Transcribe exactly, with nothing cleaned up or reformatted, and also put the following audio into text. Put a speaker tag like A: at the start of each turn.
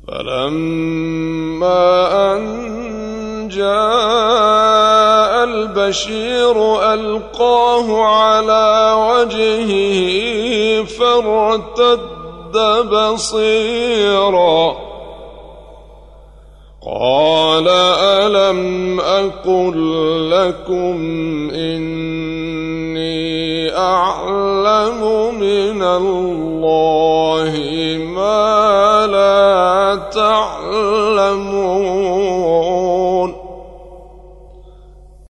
A: فلما أن جاء البشير ألقاه على وجهه فارتد بصيرا قال ألم أقل لكم إني أعلم من الله ما